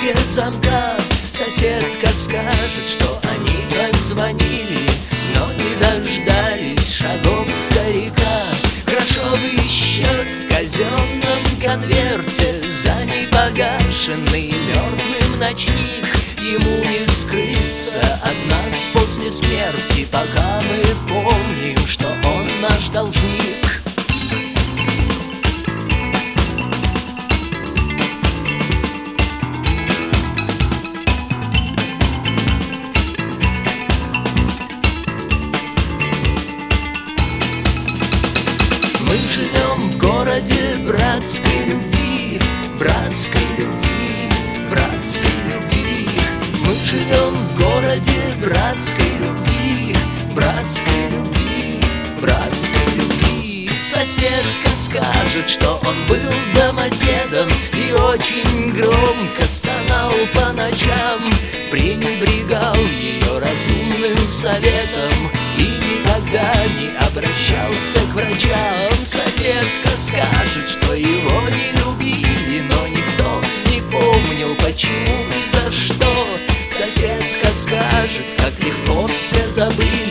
скрипке замка. Соседка скажет, что они позвонили, но не дождались шагов старика. Грошовый счет в казенном конверте за непогашенный мертвым ночник. Ему не скрыться от нас после смерти, пока мы помним, что он наш должник. Мы живем в городе братской любви, братской любви, братской любви. Мы живем в городе братской любви, братской любви, братской любви. Соседка скажет, что он был домоседом и очень громко стонал по ночам, пренебрегал ее разумным советом и никогда не обращался к врачам. Соседка скажет, что его не любили, но никто не помнил, почему и за что. Соседка скажет, как легко все забыли,